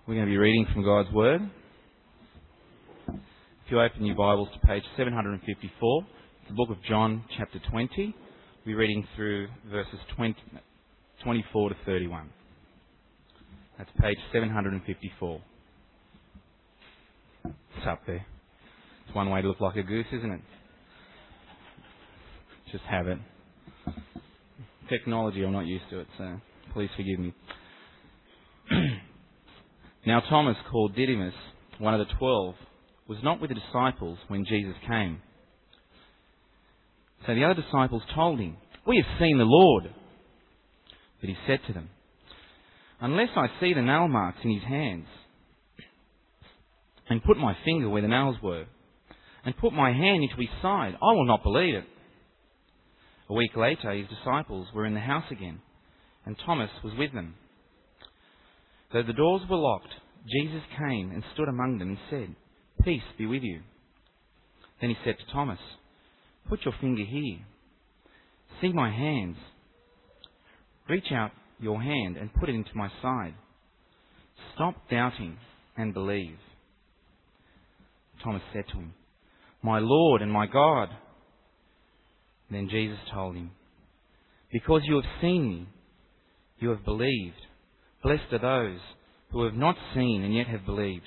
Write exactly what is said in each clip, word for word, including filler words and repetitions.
We're going to be reading from God's Word. If you open your Bibles to page seven hundred fifty-four, the book of John, chapter twenty, we're reading through verses twenty, twenty-four to thirty-one. That's page seven hundred fifty-four. It's up there. It's one way to look like a goose, isn't it? Just have it. Technology, I'm not used to it, so please forgive me. Now Thomas, called Didymus, one of the twelve, was not with the disciples when Jesus came. So the other disciples told him, "We have seen the Lord." But he said to them, "Unless I see the nail marks in his hands, and put my finger where the nails were, and put my hand into his side, I will not believe it." A week later, his disciples were in the house again, and Thomas was with them. Though the doors were locked, Jesus came and stood among them and said, "Peace be with you." Then he said to Thomas, "Put your finger here. See my hands. Reach out your hand and put it into my side. Stop doubting and believe." Thomas said to him, "My Lord and my God." Then Jesus told him, "Because you have seen me, you have believed. Blessed are those who have not seen and yet have believed."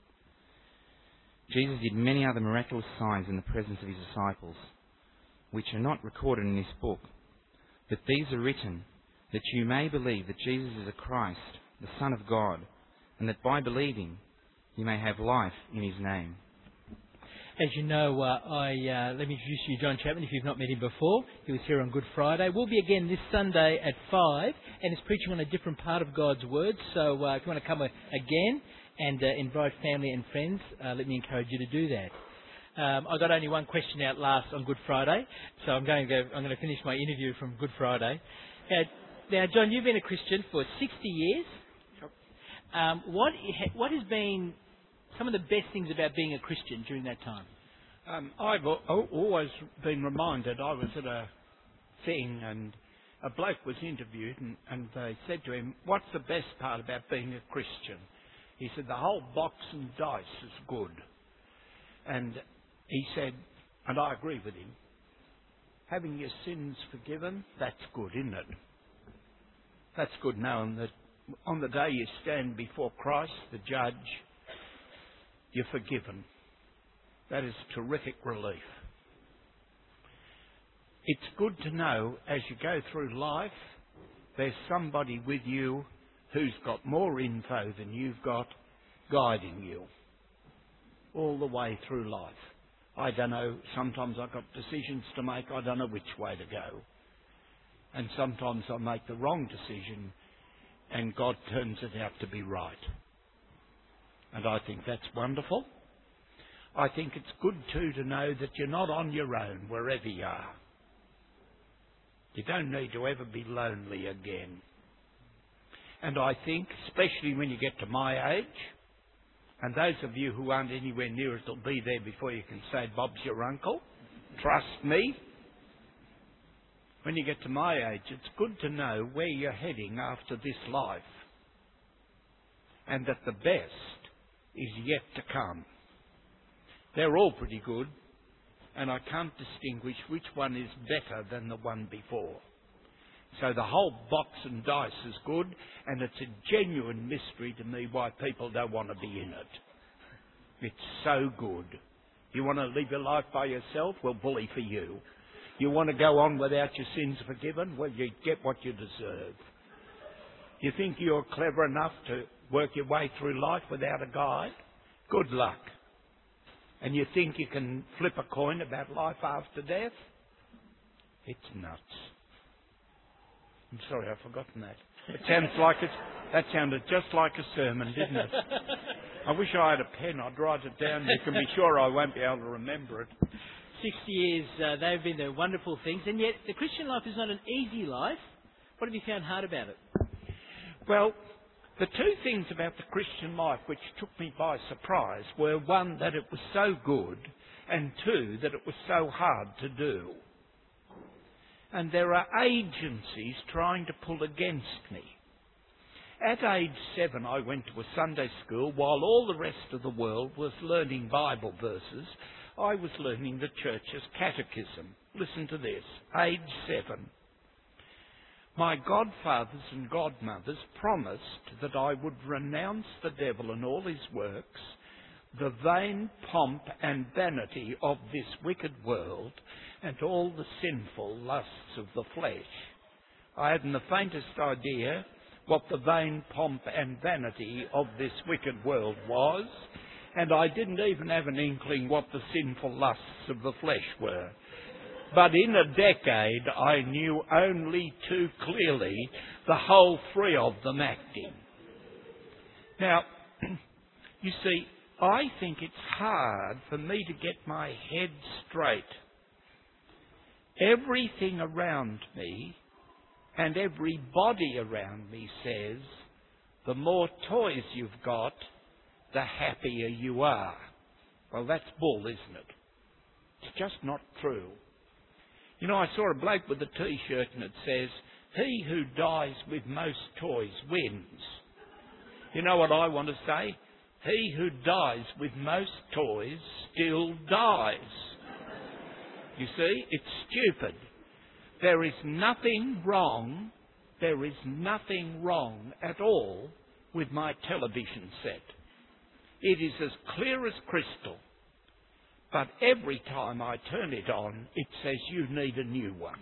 Jesus did many other miraculous signs in the presence of his disciples, which are not recorded in this book. But these are written that you may believe that Jesus is the Christ, the Son of God, and that by believing you may have life in his name. As you know, uh, I uh, let me introduce you to John Chapman if you've not met him before. He was here on Good Friday. We'll be again this Sunday at five, and he's preaching on a different part of God's Word. So uh, if you want to come uh, again and uh, invite family and friends, uh, let me encourage you to do that. Um, I got only one question out last on Good Friday, so I'm going to go, I'm going to finish my interview from Good Friday. Now, now John, you've been a Christian for sixty years. Um, what what has been some of the best things about being a Christian during that time? Um, I've al- always been reminded, I was at a thing and a bloke was interviewed and, and they said to him, "What's the best part about being a Christian?" He said, "The whole box and dice is good." And he said, and I agree with him, having your sins forgiven, that's good, isn't it? That's good knowing that on the day you stand before Christ, the judge, you're forgiven. That is terrific relief. It's good to know as you go through life, there's somebody with you who's got more info than you've got guiding you all the way through life. I don't know, sometimes I've got decisions to make, I don't know which way to go. And sometimes I make the wrong decision and God turns it out to be right. And I think that's wonderful. I think it's good too to know that you're not on your own wherever you are. You don't need to ever be lonely again. And I think, especially when you get to my age, and those of you who aren't anywhere near it will be there before you can say Bob's your uncle, trust me. When you get to my age, it's good to know where you're heading after this life. And that the best is yet to come. They're all pretty good, and I can't distinguish which one is better than the one before. So the whole box and dice is good, and it's a genuine mystery to me why people don't want to be in it. It's so good. You want to live your life by yourself? Well, bully for you. You want to go on without your sins forgiven? Well, you get what you deserve. You think you're clever enough to work your way through life without a guide? Good luck. And you think you can flip a coin about life after death? It's nuts. I'm sorry, I've forgotten that. It sounds like it's, that sounded just like a sermon, didn't it? I wish I had a pen. I'd write it down. You can be sure I won't be able to remember it. Sixty years, uh, they've been the wonderful things, and yet the Christian life is not an easy life. What have you found hard about it? Well, the two things about the Christian life which took me by surprise were, one, that it was so good, and two, that it was so hard to do. And there are agencies trying to pull against me. At age seven, I went to a Sunday school while all the rest of the world was learning Bible verses. I was learning the church's catechism. Listen to this. Age seven. My godfathers and godmothers promised that I would renounce the devil and all his works, the vain pomp and vanity of this wicked world, and all the sinful lusts of the flesh. I hadn't the faintest idea what the vain pomp and vanity of this wicked world was, and I didn't even have an inkling what the sinful lusts of the flesh were. But in a decade, I knew only too clearly the whole three of them acting. Now, you see, I think it's hard for me to get my head straight. Everything around me and everybody around me says, the more toys you've got, the happier you are. Well, that's bull, isn't it? It's just not true. You know, I saw a bloke with a T-shirt and it says, he who dies with most toys wins. You know what I want to say? He who dies with most toys still dies. You see, it's stupid. There is nothing wrong, there is nothing wrong at all with my television set. It is as clear as crystal. But every time I turn it on, it says you need a new one.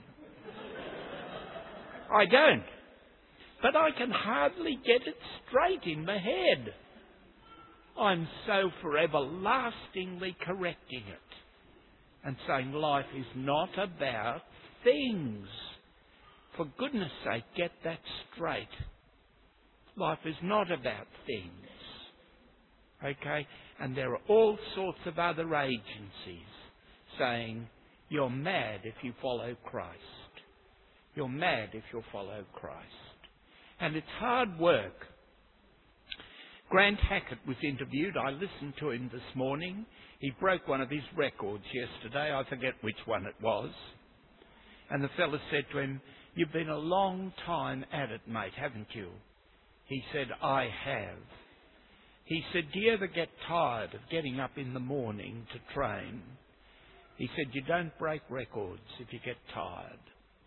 I don't. But I can hardly get it straight in my head. I'm so for everlastingly correcting it and saying life is not about things. For goodness sake, get that straight. Life is not about things. Okay? And there are all sorts of other agencies saying, you're mad if you follow Christ. You're mad if you follow Christ. And it's hard work. Grant Hackett was interviewed. I listened to him this morning. He broke one of his records yesterday. I forget which one it was. And the fellow said to him, you've been a long time at it, mate, haven't you? He said, I have. He said, do you ever get tired of getting up in the morning to train? He said, you don't break records if you get tired.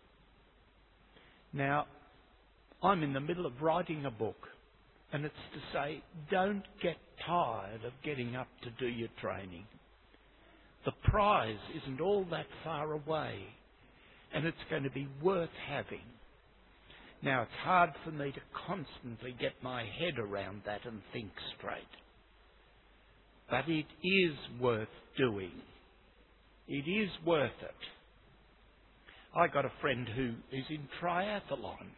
Now, I'm in the middle of writing a book, and it's to say, don't get tired of getting up to do your training. The prize isn't all that far away, and it's going to be worth having. Now, it's hard for me to constantly get my head around that and think straight. But it is worth doing. It is worth it. I got a friend who is in triathlon.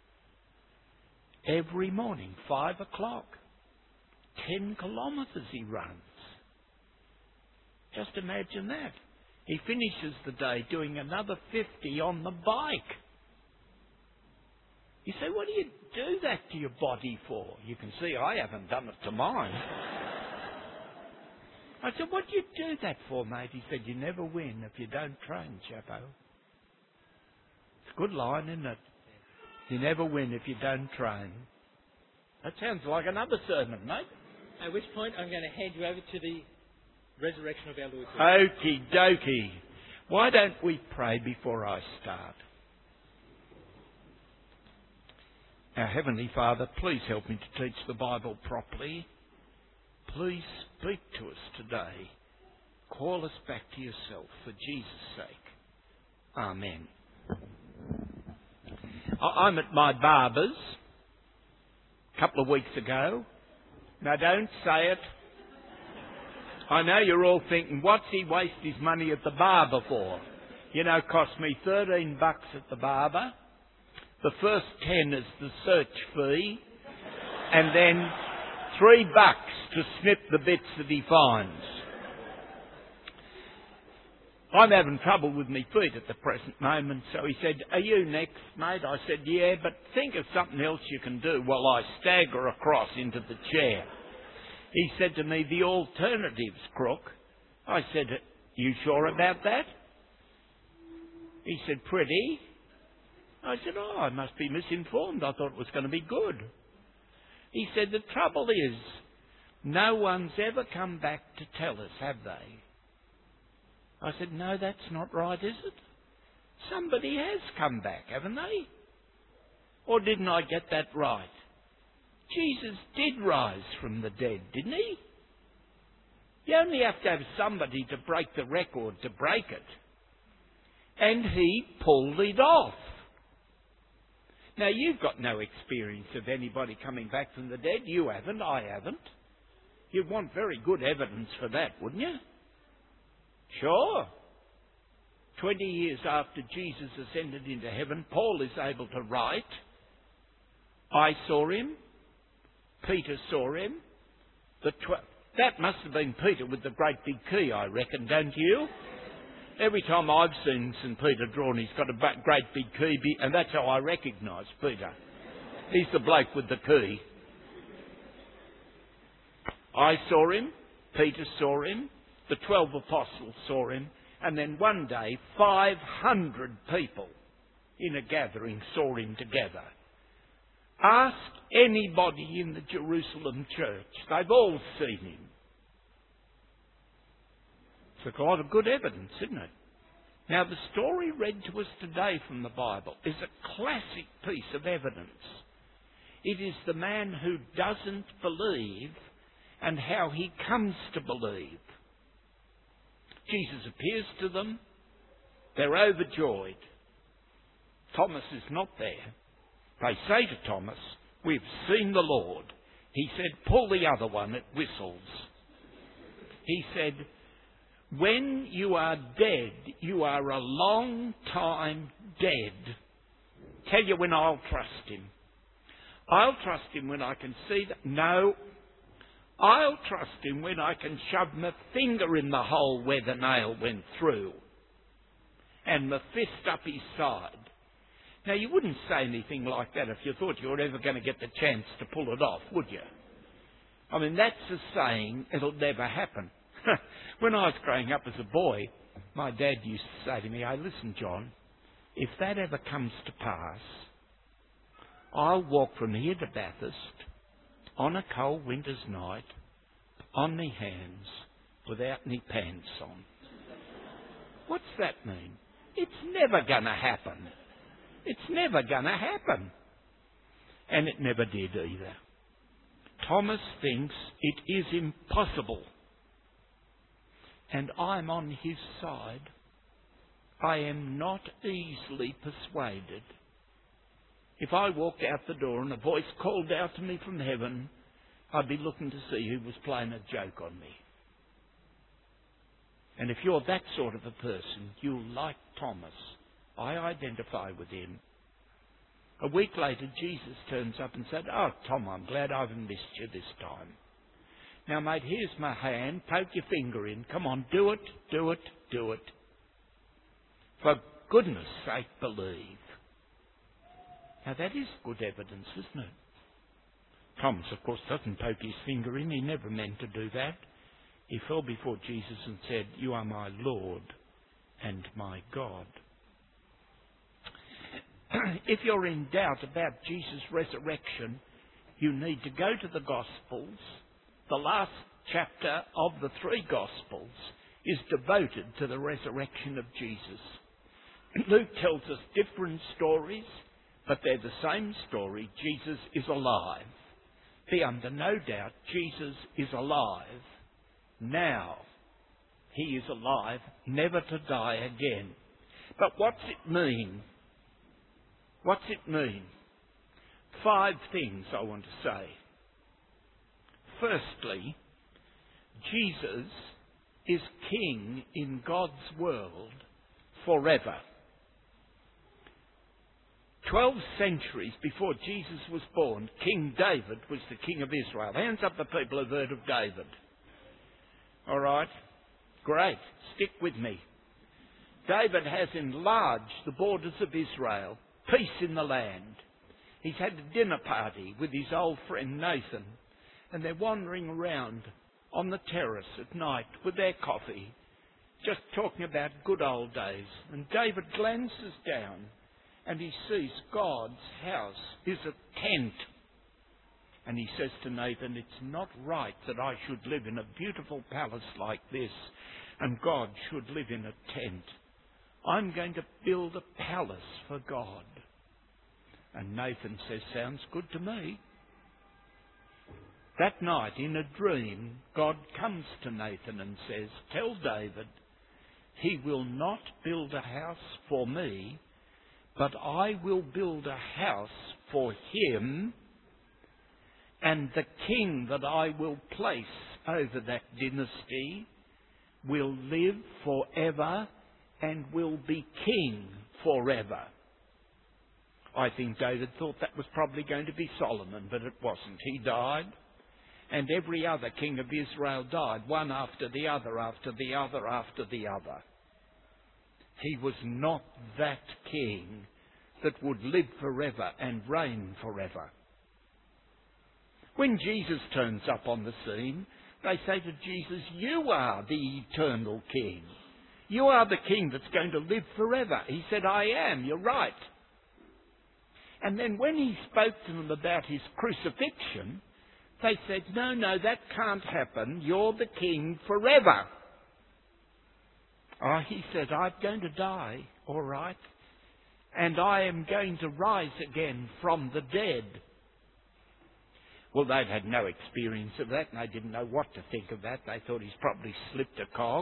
Every morning, five o'clock, ten kilometres he runs. Just imagine that. He finishes the day doing another fifty on the bike. You say, what do you do that to your body for? You can see I haven't done it to mine. I said, what do you do that for, mate? He said, you never win if you don't train, Chapo. It's a good line, isn't it? You never win if you don't train. That sounds like another sermon, mate. At which point I'm going to hand you over to the resurrection of our Lord. Okie dokie. Why don't we pray before I start? Our Heavenly Father, please help me to teach the Bible properly. Please speak to us today. Call us back to yourself for Jesus' sake. Amen. I'm at my barber's a couple of weeks ago. Now don't say it. I know you're all thinking, what's he waste his money at the barber for? You know, it cost me thirteen bucks at the barber. The first ten is the search fee, and then three bucks to snip the bits that he finds. I'm having trouble with my feet at the present moment, so he said, are you next, mate? I said, yeah, but think of something else you can do while I stagger across into the chair. He said to me, the alternative's crook. I said, you sure about that? He said, pretty. I said, oh, I must be misinformed. I thought it was going to be good. He said, the trouble is, no one's ever come back to tell us, have they? I said, no, that's not right, is it? Somebody has come back, haven't they? Or didn't I get that right? Jesus did rise from the dead, didn't he? You only have to have somebody to break the record to break it. And he pulled it off. Now, you've got no experience of anybody coming back from the dead. You haven't, I haven't. You'd want very good evidence for that, wouldn't you? Sure. Twenty years after Jesus ascended into heaven, Paul is able to write, I saw him, Peter saw him, the tw- that must have been Peter with the great big key, I reckon, don't you? Every time I've seen St Peter drawn, he's got a ba- great big key, and that's how I recognise Peter. He's the bloke with the key. I saw him, Peter saw him, the twelve apostles saw him, and then one day five hundred people in a gathering saw him together. Ask anybody in the Jerusalem church. They've all seen him. It's a lot of good evidence, isn't it? Now, the story read to us today from the Bible is a classic piece of evidence. It is the man who doesn't believe and how he comes to believe. Jesus appears to them. They're overjoyed. Thomas is not there. They say to Thomas, we've seen the Lord. He said, pull the other one, it whistles. He said, when you are dead, you are a long time dead. Tell you when I'll trust him. I'll trust him when I can see that. No, I'll trust him when I can shove my finger in the hole where the nail went through and my fist up his side. Now, you wouldn't say anything like that if you thought you were ever going to get the chance to pull it off, would you? I mean, that's a saying, it'll never happen. When I was growing up as a boy, my dad used to say to me, hey, listen, John, if that ever comes to pass, I'll walk from here to Bathurst on a cold winter's night on me hands without any pants on. What's that mean? It's never going to happen. It's never going to happen. And it never did either. Thomas thinks it is impossible. And I'm on his side. I am not easily persuaded. If I walked out the door and a voice called out to me from heaven, I'd be looking to see who was playing a joke on me. And if you're that sort of a person, you'll like Thomas. I identify with him. A week later, Jesus turns up and said, oh, Tom, I'm glad I haven't missed you this time. Now, mate, here's my hand. Poke your finger in. Come on, do it, do it, do it. For goodness sake, believe. Now, that is good evidence, isn't it? Thomas, of course, doesn't poke his finger in. He never meant to do that. He fell before Jesus and said, you are my Lord and my God. If you're in doubt about Jesus' resurrection, you need to go to the Gospels. The last chapter of the three Gospels is devoted to the resurrection of Jesus. Luke tells us different stories, but they're the same story. Jesus is alive. Be under no doubt, Jesus is alive now. He is alive, never to die again. But what's it mean? What's it mean? Five things I want to say. Firstly, Jesus is king in God's world forever. Twelve centuries before Jesus was born, King David was the king of Israel. Hands up the people who've heard of David. All right? Great. Stick with me. David has enlarged the borders of Israel. Peace in the land. He's had a dinner party with his old friend Nathan, and they're wandering around on the terrace at night with their coffee, just talking about good old days. And David glances down and he sees God's house is a tent. And he says to Nathan, it's not right that I should live in a beautiful palace like this and God should live in a tent. I'm going to build a palace for God. And Nathan says, sounds good to me. That night, in a dream, God comes to Nathan and says, tell David, he will not build a house for me, but I will build a house for him, and the king that I will place over that dynasty will live forever and will be king forever. I think David thought that was probably going to be Solomon, but it wasn't. He died, and every other king of Israel died, one after the other, after the other, after the other. He was not that king that would live forever and reign forever. When Jesus turns up on the scene, they say to Jesus, you are the eternal king. You are the king that's going to live forever. He said, I am, you're right. And then when he spoke to them about his crucifixion, they said, no, no, that can't happen. You're the king forever. Oh, he said, I'm going to die, all right, and I am going to rise again from the dead. Well, they'd had no experience of that, and they didn't know what to think of that. They thought he's probably slipped a cog.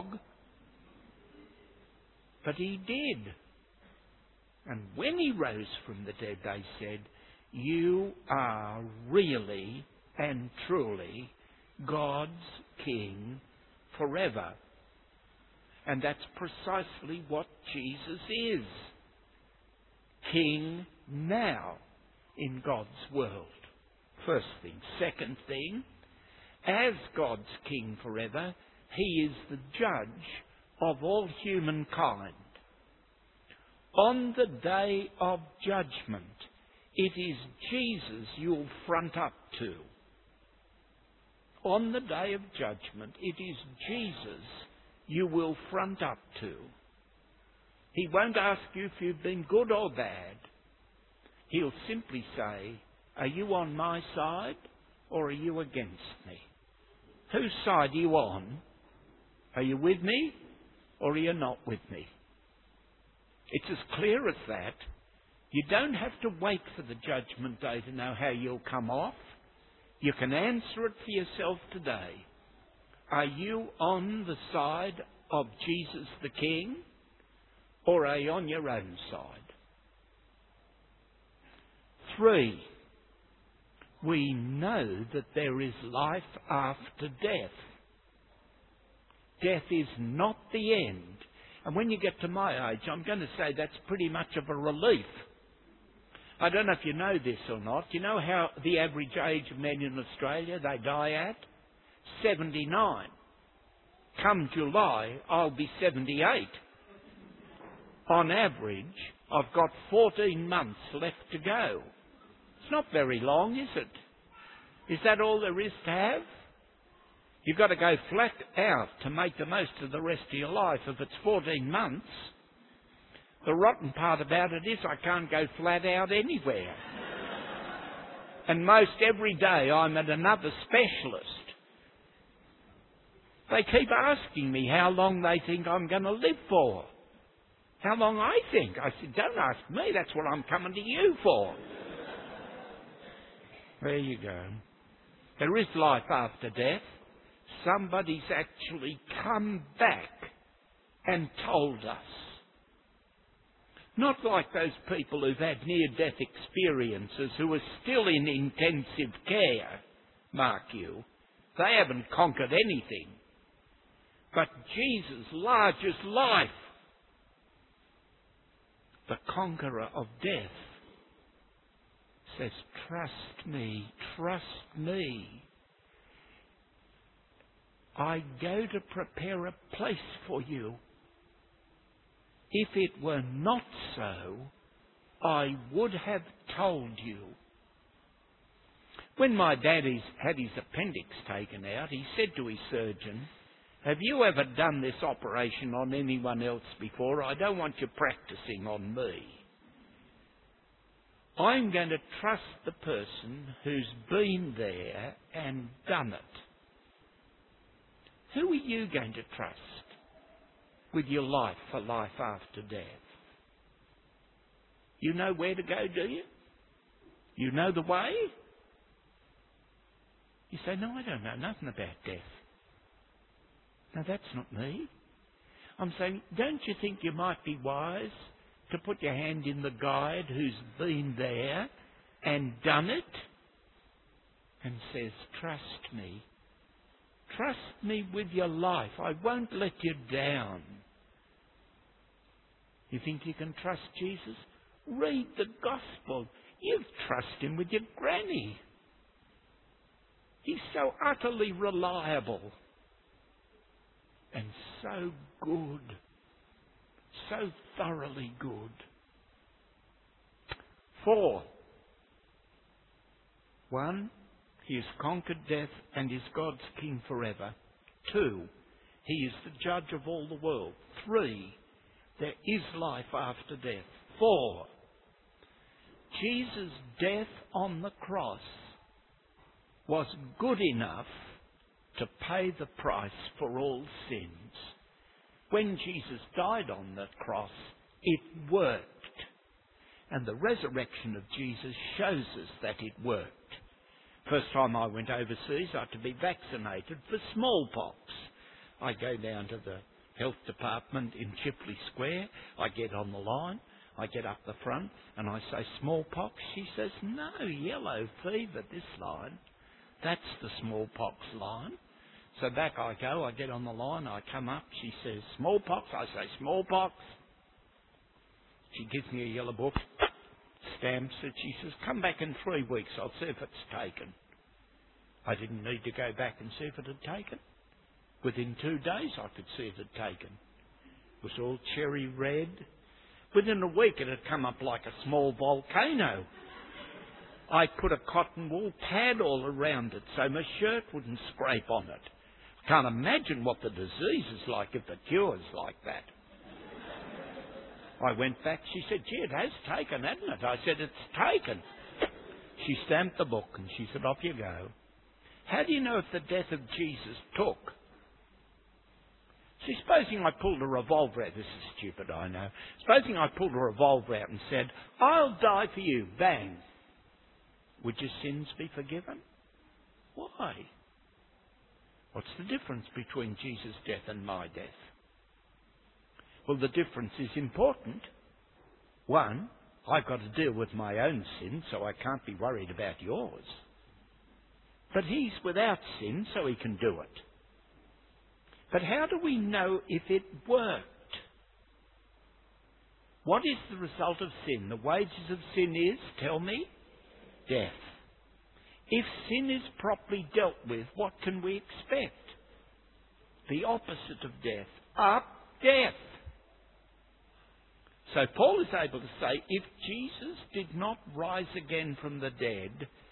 But he did. And when he rose from the dead, they said, you are really and truly God's king forever. And that's precisely what Jesus is. King now in God's world. First thing. Second thing, as God's king forever, he is the judge of all humankind. On the day of judgment, it is Jesus you'll front up to. On the day of judgment, it is Jesus you will front up to. He won't ask you if you've been good or bad. He'll simply say, are you on my side or are you against me? Whose side are you on? Are you with me or are you not with me? It's as clear as that. You don't have to wait for the judgment day to know how you'll come off. You can answer it for yourself today. Are you on the side of Jesus the King, or are you on your own side? Three, we know that there is life after death. Death is not the end. And when you get to my age, I'm going to say that's pretty much of a relief. I don't know if you know this or not. You know how the average age of men in Australia they die at? seventy-nine. Come July, I'll be seventy-eight. On average, I've got fourteen months left to go. It's not very long, is it? Is that all there is to have? You've got to go flat out to make the most of the rest of your life if it's fourteen months. The rotten part about it is I can't go flat out anywhere. And most every day I'm at another specialist. They keep asking me how long they think I'm going to live for. How long I think. I said, don't ask me, that's what I'm coming to you for. There you go. There is life after death. Somebody's actually come back and told us. Not like those people who've had near-death experiences who are still in intensive care, mark you. They haven't conquered anything. But Jesus, large as life, the conqueror of death, says, trust me, trust me. I go to prepare a place for you. If it were not so, I would have told you. When my dad had his appendix taken out, he said to his surgeon, have you ever done this operation on anyone else before? I don't want you practicing on me. I'm going to trust the person who's been there and done it. Who are you going to trust with your life for life after death? You know where to go, do you? You know the way? You say, no, I don't know nothing about death. No, that's not me. I'm saying, don't you think you might be wise to put your hand in the guide who's been there and done it and says, trust me. Trust me with your life. I won't let you down. You think you can trust Jesus? Read the gospel. You trust him with your granny. He's so utterly reliable and so good, so thoroughly good. Four. One, he has conquered death and is God's king forever. Two, he is the judge of all the world. Three, there is life after death. Four, Jesus' death on the cross was good enough to pay the price for all sins. When Jesus died on the cross, it worked. And the resurrection of Jesus shows us that it worked. First time I went overseas, I had to be vaccinated for smallpox. I go down to the health department in Chipley Square. I get on the line. I get up the front and I say, smallpox? She says, no, yellow fever, this line. That's the smallpox line. So back I go, I get on the line, I come up, she says, smallpox? I say, smallpox. She gives me a yellow book, stamps it. She says, come back in three weeks, I'll see if it's taken. I didn't need to go back and see if it had taken. Within two days I could see it had taken. It was all cherry red. Within a week it had come up like a small volcano. I put a cotton wool pad all around it so my shirt wouldn't scrape on it. I can't imagine what the disease is like if the cure's like that. I went back, she said, gee, it has taken, hasn't it? I said, it's taken. She stamped the book and she said, off you go. How do you know if the death of Jesus took? See, supposing I pulled a revolver out, this is stupid, I know. Supposing I pulled a revolver out and said, I'll die for you, bang. Would your sins be forgiven? Why? What's the difference between Jesus' death and my death? Well, the difference is important. One, I've got to deal with my own sin, so I can't be worried about yours. But he's without sin, so he can do it. But how do we know if it worked? What is the result of sin? The wages of sin is, tell me, death. If sin is properly dealt with, what can we expect? The opposite of death. Up, death. So Paul is able to say, if Jesus did not rise again from the dead,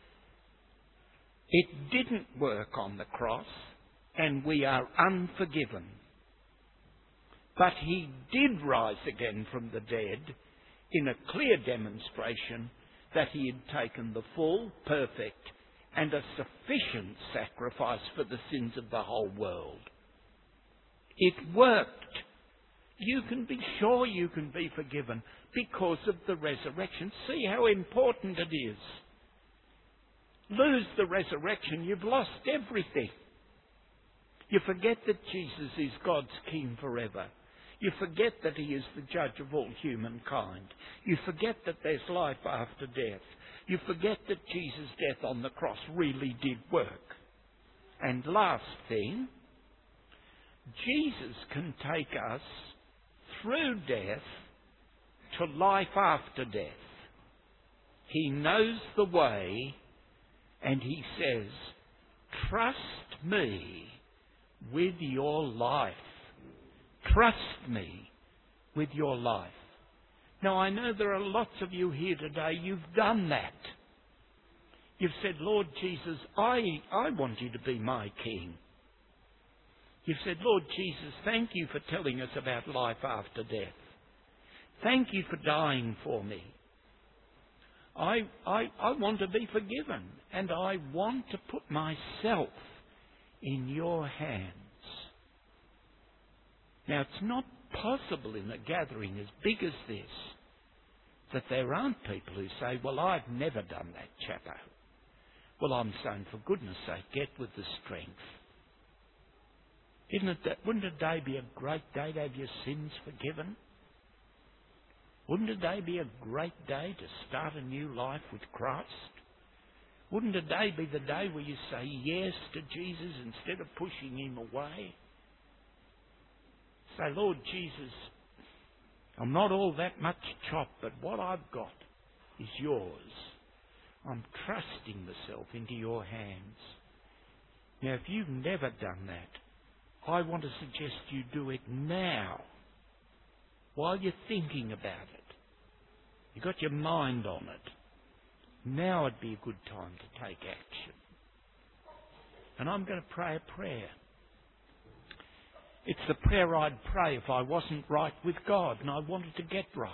it didn't work on the cross, and we are unforgiven. But he did rise again from the dead in a clear demonstration that he had taken the full, perfect, and a sufficient sacrifice for the sins of the whole world. It worked. You can be sure you can be forgiven because of the resurrection. See how important it is. Lose the resurrection, you've lost everything. You forget that Jesus is God's King forever. You forget that he is the judge of all humankind. You forget that there's life after death. You forget that Jesus' death on the cross really did work. And last thing, Jesus can take us through death to life after death. He knows the way, and he says, trust me with your life. Trust me with your life. Now, I know there are lots of you here today, you've done that. You've said, Lord Jesus, I, I want you to be my King. You've said, Lord Jesus, thank you for telling us about life after death. Thank you for dying for me. I, I, I want to be forgiven, and I want to put myself in your hands. Now, it's not possible in a gathering as big as this that there aren't people who say, well, I've never done that, Chapo. Well, I'm saying, for goodness sake, get with the strength. Isn't it that, wouldn't a day be a great day to have your sins forgiven? Wouldn't a day be a great day to start a new life with Christ? Wouldn't a day be the day where you say yes to Jesus instead of pushing him away? Say, Lord Jesus, I'm not all that much chop, but what I've got is yours. I'm trusting myself into your hands. Now, if you've never done that, I want to suggest you do it now, while you're thinking about it. You've got your mind on it. Now would be a good time to take action. And I'm going to pray a prayer. It's the prayer I'd pray if I wasn't right with God and I wanted to get right.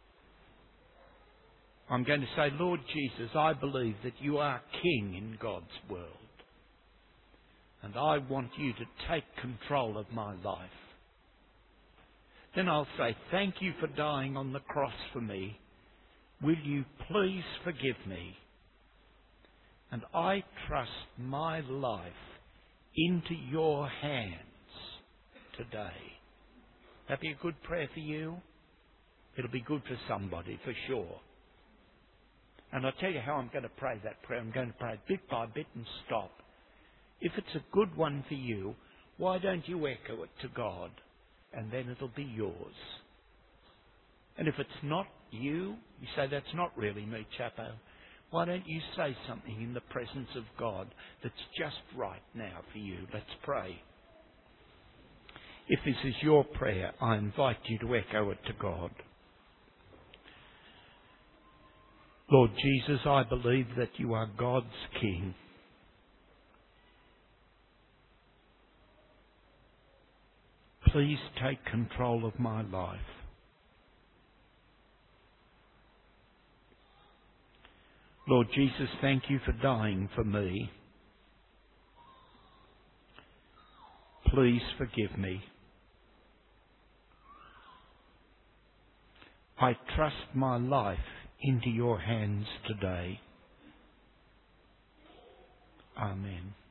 I'm going to say, Lord Jesus, I believe that you are King in God's world. And I want you to take control of my life. Then I'll say, thank you for dying on the cross for me. Will you please forgive me? And I trust my life into your hands today. That'd be a good prayer for you. It'll be good for somebody, for sure. And I'll tell you how I'm going to pray that prayer. I'm going to pray it bit by bit and stop. If it's a good one for you, why don't you echo it to God? And then it'll be yours. And if it's not you, you say, that's not really me, Chapo. Why don't you say something in the presence of God that's just right now for you? Let's pray. If this is your prayer, I invite you to echo it to God. Lord Jesus, I believe that you are God's King. Please take control of my life. Lord Jesus, thank you for dying for me. Please forgive me. I trust my life into your hands today. Amen.